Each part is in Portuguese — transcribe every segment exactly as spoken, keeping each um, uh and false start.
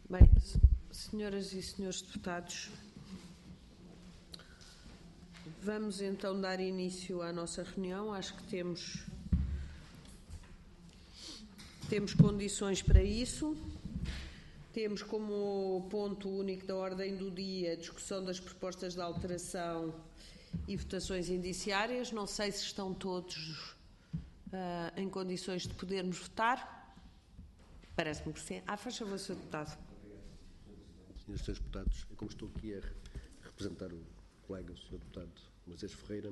Bem, senhoras e senhores deputados, vamos então dar início à nossa reunião. Acho que temos, temos condições para isso. Temos como ponto único da ordem do dia a discussão das propostas de alteração e votações indiciárias. Não sei se estão todos uh, em condições de podermos votar. Parece-me que sim. Ah, faz favor, senhor Deputado. Senhores e senhores deputados, como estou aqui a representar o colega, o senhor Deputado Moisés Ferreira,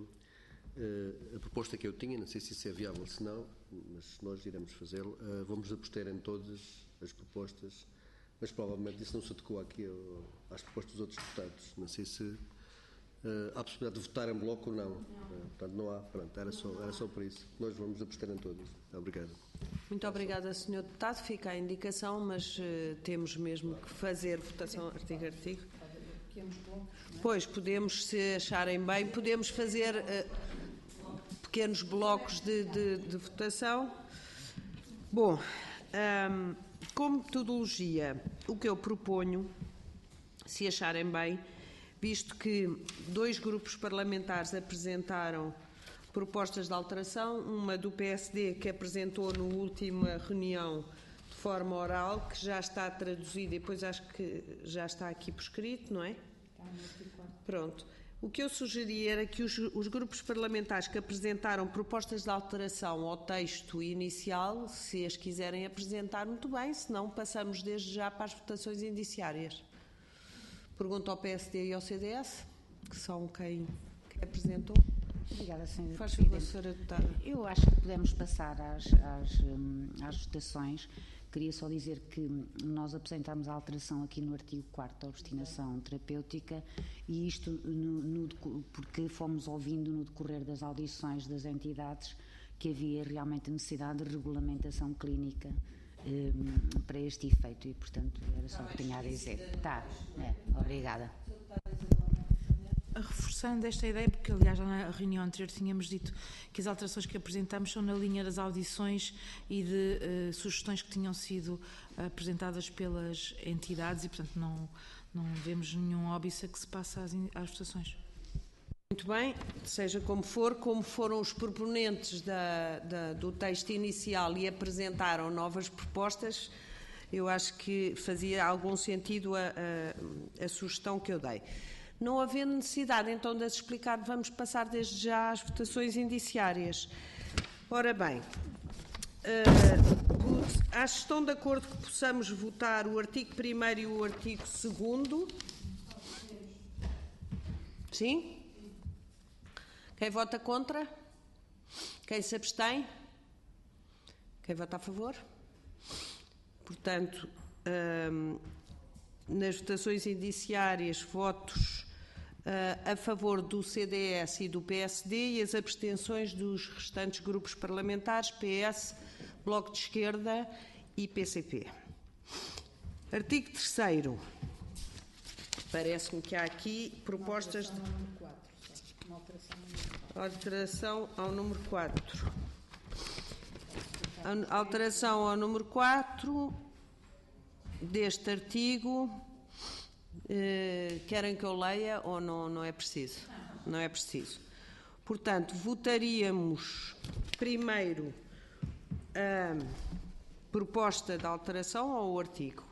a proposta que eu tinha, não sei se isso é viável, se não, mas nós iremos fazê-lo, vamos apostar em todas as propostas, mas provavelmente isso não se adequa aqui às propostas dos outros deputados. Não sei se há a possibilidade de votar em bloco ou não. não. Portanto, não há. Pronto, era só, era só por isso. Nós vamos apostar em todas. Obrigado. Muito obrigada, senhor Deputado. Fica a indicação, mas uh, temos mesmo que fazer votação artigo a artigo. Pois, podemos, se acharem bem, podemos fazer uh, pequenos blocos de, de, de votação. Bom, um, como metodologia, o que eu proponho, se acharem bem, visto que dois grupos parlamentares apresentaram propostas de alteração, uma do P S D que apresentou na última reunião de forma oral, que já está traduzida e depois acho que já está aqui por escrito, não é? Pronto. O que eu sugeria era que os, os grupos parlamentares que apresentaram propostas de alteração ao texto inicial, se as quiserem apresentar, muito bem, se não, passamos desde já para as votações indiciárias. Pergunto ao P S D e ao C D S, que são quem, quem apresentou. Obrigada, senhora Faz Presidente. favor, senhora Deputada. Eu acho que podemos passar às, às, às votações. Queria só dizer que nós apresentámos a alteração aqui no artigo quarto da obstinação terapêutica e isto no, no, porque fomos ouvindo no decorrer das audições das entidades que havia realmente necessidade de regulamentação clínica um, para este efeito e, portanto, era só o que tinha a dizer. Tá, é, obrigada. Reforçando esta ideia, porque aliás já na reunião anterior tínhamos dito que as alterações que apresentamos são na linha das audições e de uh, sugestões que tinham sido apresentadas pelas entidades e, portanto, não, não vemos nenhum óbice a que se passe às, às votações. Muito bem, seja como for, como foram os proponentes da, da, do texto inicial e apresentaram novas propostas, eu acho que fazia algum sentido a, a, a sugestão que eu dei. Não havendo necessidade, então, de as explicar, vamos passar desde já às votações indiciárias. Ora bem, uh, acho que estão de acordo que possamos votar o artigo primeiro e o artigo segundo? Sim? Quem vota contra? Quem se abstém? Quem vota a favor? Portanto, uh, nas votações indiciárias, votos uh, a favor do C D S e do P S D e as abstenções dos restantes grupos parlamentares, P S, Bloco de Esquerda e P C P. Artigo terceiro. Parece-me que há aqui propostas de alteração ao número quatro. Alteração ao número quatro deste artigo, eh, querem que eu leia ou não, não é preciso? Não é preciso. Portanto, votaríamos primeiro a proposta de alteração ou o artigo?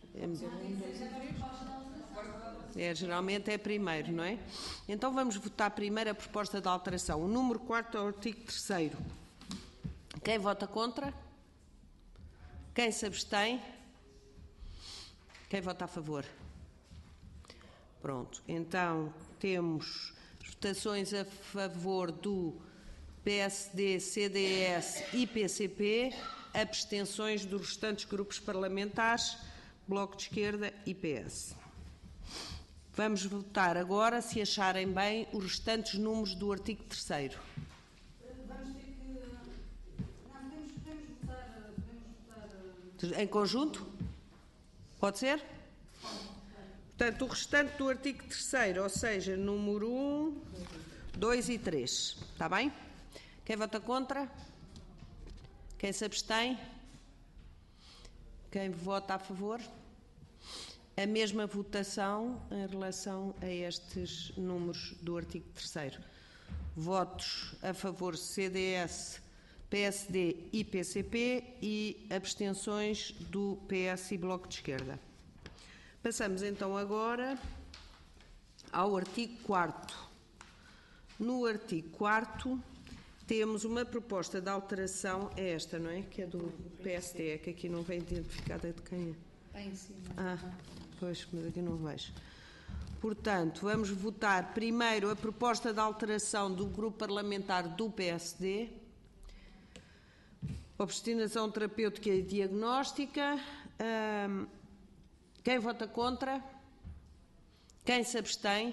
É, é, geralmente é primeiro, não é? Então vamos votar primeiro a proposta de alteração. O número quatro ao artigo terceiro. Quem vota contra? Quem se abstém? Quem vota a favor? Pronto. Então, temos votações a favor do P S D, C D S e P C P, abstenções dos restantes grupos parlamentares, Bloco de Esquerda e P S. Vamos votar agora, se acharem bem, os restantes números do artigo terceiro. Vamos ter que... Não, podemos, podemos votar... Podemos votar... Em conjunto? Pode ser? Portanto, o restante do artigo terceiro, ou seja, número um, dois e três. Está bem? Quem vota contra? Quem se abstém? Quem vota a favor? a mesma votação em relação a estes números do artigo terceiro. Votos a favor C D S, P S D e P C P e abstenções do P S e Bloco de Esquerda. Passamos então agora ao artigo quarto. No artigo quarto temos uma proposta de alteração, é esta, não é? Que é do P S D, é que aqui não vem identificada de quem é. Está em cima. Ah, pois, mas aqui não vejo. Portanto, vamos votar primeiro a proposta de alteração do grupo parlamentar do P S D. Obstinação terapêutica e diagnóstica. Hum, quem vota contra? Quem se abstém?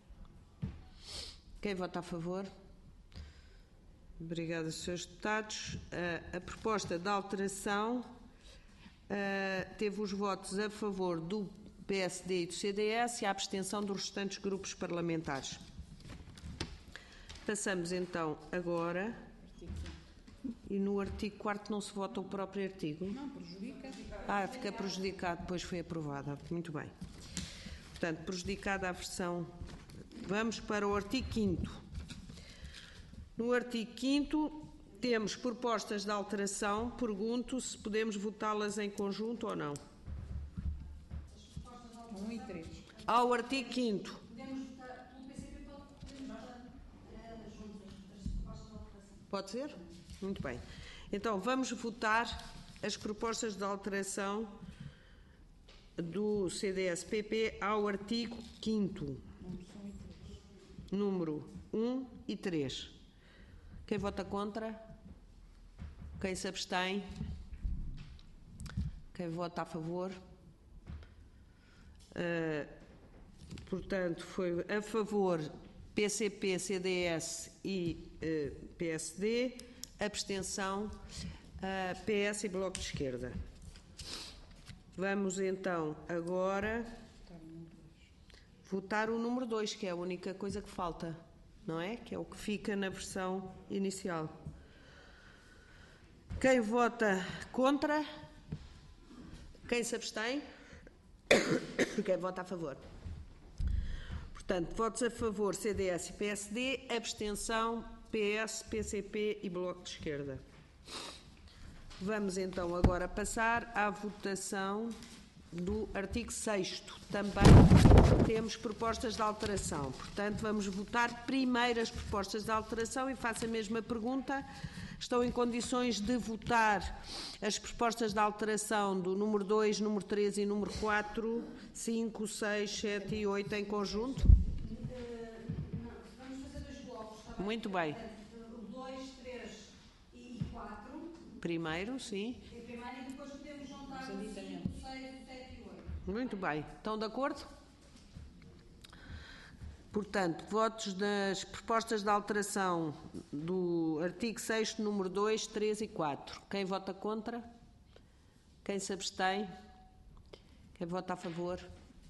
Quem vota a favor? Obrigada, senhores deputados. Uh, a proposta de alteração uh, teve os votos a favor do P S D e do C D S e a abstenção dos restantes grupos parlamentares. Passamos então agora, e no artigo quarto não se vota o próprio artigo? Não, prejudica. Ah, fica prejudicado, depois foi aprovada. Muito bem. Portanto, prejudicada a versão. Vamos para o artigo quinto. No artigo quinto temos propostas de alteração. Pergunto se podemos votá-las em conjunto ou não. Um e três. Ao artigo quinto. Podemos votar, pelo P C P podemos votar juntas as propostas de alteração. Pode ser? Muito bem. Então, vamos votar as propostas de alteração do C D S P P ao artigo quinto. Número um e três. Quem vota contra? Quem se abstém? Quem vota a favor? Uh, portanto, foi a favor P C P, C D S e uh, P S D, abstenção uh, P S e Bloco de Esquerda. Vamos então agora votar o número dois, que é a única coisa que falta, não é? Que é o que fica na versão inicial. Quem vota contra? Quem se abstém? Quem vota a favor? Portanto, votos a favor C D S e P S D, abstenção P S, P C P e Bloco de Esquerda. Vamos então agora passar à votação do artigo sexto. Também temos propostas de alteração. Portanto, vamos votar primeiro as propostas de alteração e faço a mesma pergunta. Estão em condições de votar as propostas de alteração do número dois, número três e número quatro, cinco, seis, sete e oito em conjunto? Vamos fazer dois blocos. Tá? Muito bem. dois, três e quatro. Primeiro, sim. E primeiro e depois podemos juntar o cinco, seis, sete e oito. Muito bem. Estão de acordo? Portanto, votos das propostas de alteração do artigo sexto, número dois, três e quatro. Quem vota contra? Quem se abstém? Quem vota a favor?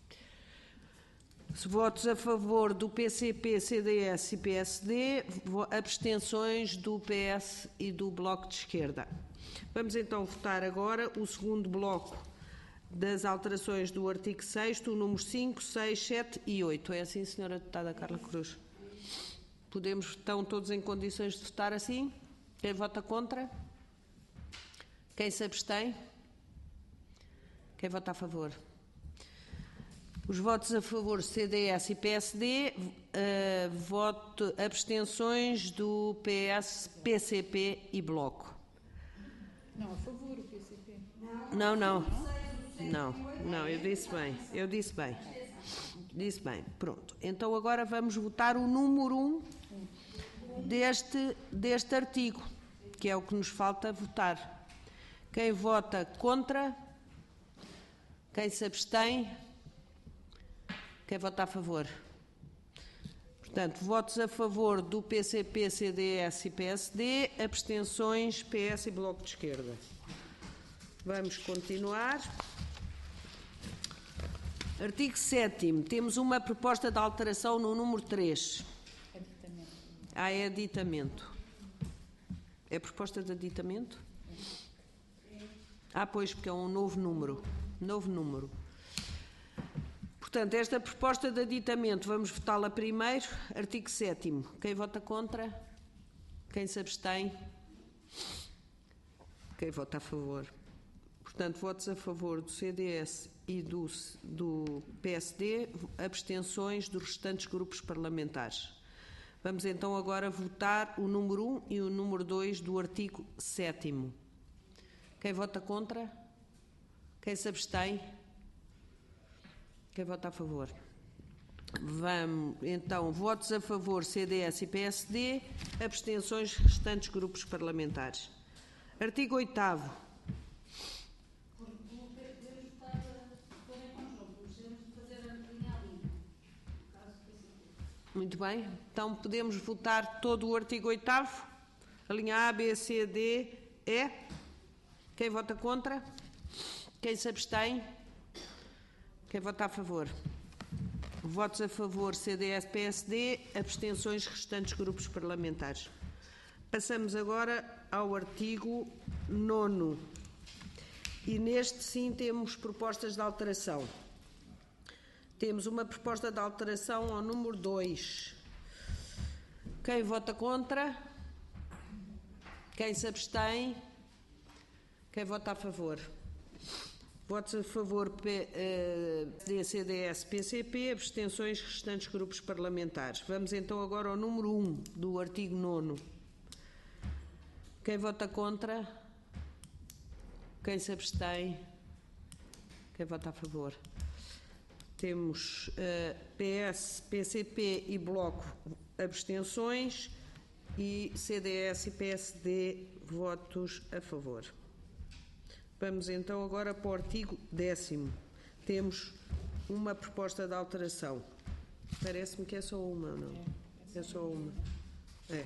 Votos a favor do P C P, C D S e P S D, abstenções do P S e do Bloco de Esquerda. Vamos então votar agora o segundo bloco das alterações do artigo sexto, o número cinco, seis, sete e oito. É assim, senhora deputada Carla Cruz? Podemos, estão todos em condições de votar assim? Quem vota contra? Quem se abstém? Quem vota a favor? Os votos a favor C D S e P S D, uh, voto, abstenções do P S, P C P e Bloco. Não, a favor o P C P. Não, não. Não, não, eu disse bem, eu disse bem. Disse bem, pronto. Então agora vamos votar o número um deste, deste artigo, que é o que nos falta votar. Quem vota contra? Quem se abstém? Quem vota a favor? Portanto, votos a favor do P C P, C D S e P S D, abstenções P S e Bloco de Esquerda. Vamos continuar. Artigo sétimo. Temos uma proposta de alteração no número três. Aditamento. Ah, é aditamento. É proposta de aditamento? Ah, pois, porque é um novo número. Novo número. Portanto, esta proposta de aditamento, vamos votá-la primeiro. Artigo sétimo. Quem vota contra? Quem se abstém? Quem vota a favor? Portanto, votos a favor do C D S e do, do P S D, abstenções dos restantes grupos parlamentares. Vamos então agora votar o número um e o número dois do artigo sétimo. Quem vota contra? Quem se abstém? Quem vota a favor? Vamos, então, votos a favor C D S e P S D, abstenções restantes grupos parlamentares. Artigo oitavo. Muito bem. Então, podemos votar todo o artigo oitavo? A linha A, B, C, D, E. Quem vota contra? Quem se abstém? Quem vota a favor? Votos a favor C D S, P S D, abstenções restantes grupos parlamentares. Passamos agora ao artigo nono. E neste sim temos propostas de alteração. Temos uma proposta de alteração ao número dois. Quem vota contra? Quem se abstém? Quem vota a favor? Votos a favor P, uh, C D S, P C P, abstenções restantes grupos parlamentares. Vamos então agora ao número um do artigo nono. Quem vota contra? Quem se abstém? Quem vota a favor? Temos uh, P S, P C P e Bloco abstenções e C D S e P S D votos a favor. Vamos então agora para o artigo décimo. Temos uma proposta de alteração. Parece-me que é só uma, não? É só uma. É.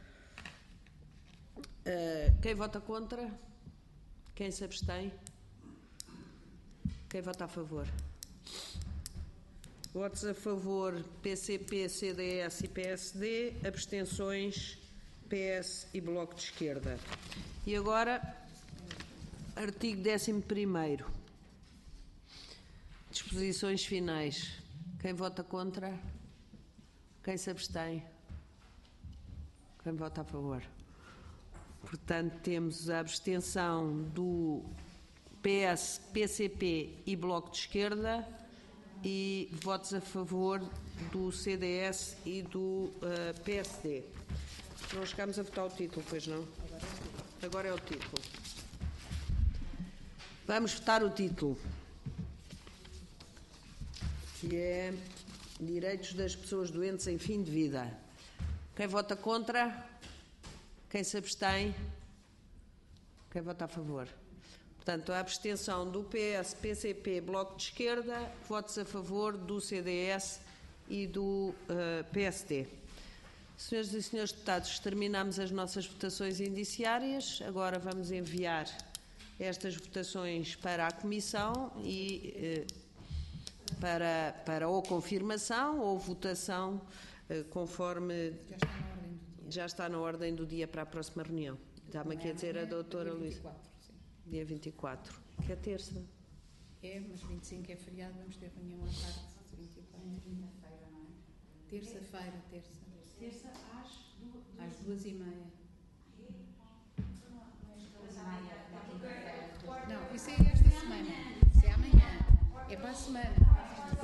Uh, quem vota contra? Quem se abstém? Quem vota a favor? Votos a favor P C P, C D S e P S D, abstenções P S e Bloco de Esquerda. E agora, artigo décimo primeiro. Disposições finais. Quem vota contra? Quem se abstém? Quem vota a favor? Portanto, temos a abstenção do P S, P C P e Bloco de Esquerda e votos a favor do C D S e do uh, P S D. Não chegámos a votar o título, pois não? Agora é o título. Vamos votar o título, que é Direitos das Pessoas Doentes em Fim de Vida. Quem vota contra? Quem se abstém? Quem vota a favor? Portanto, a abstenção do P S, P C P, Bloco de Esquerda, votos a favor do C D S e do uh, P S D. Senhoras e senhores deputados, terminamos as nossas votações indiciárias. Agora vamos enviar estas votações para a Comissão e eh, para, para ou confirmação ou votação eh, conforme já está na ordem do dia para a próxima reunião. Está-me aqui a dizer a doutora Luísa. Dia vinte e quatro, que é terça. É, mas vinte e cinco é feriado, vamos ter reunião à tarde de vinte e quatro. Terça-feira, não é? Terça-feira, terça. Terça às duas, às duas e meia. Não, isso é esta semana. Isso é amanhã. É para a semana.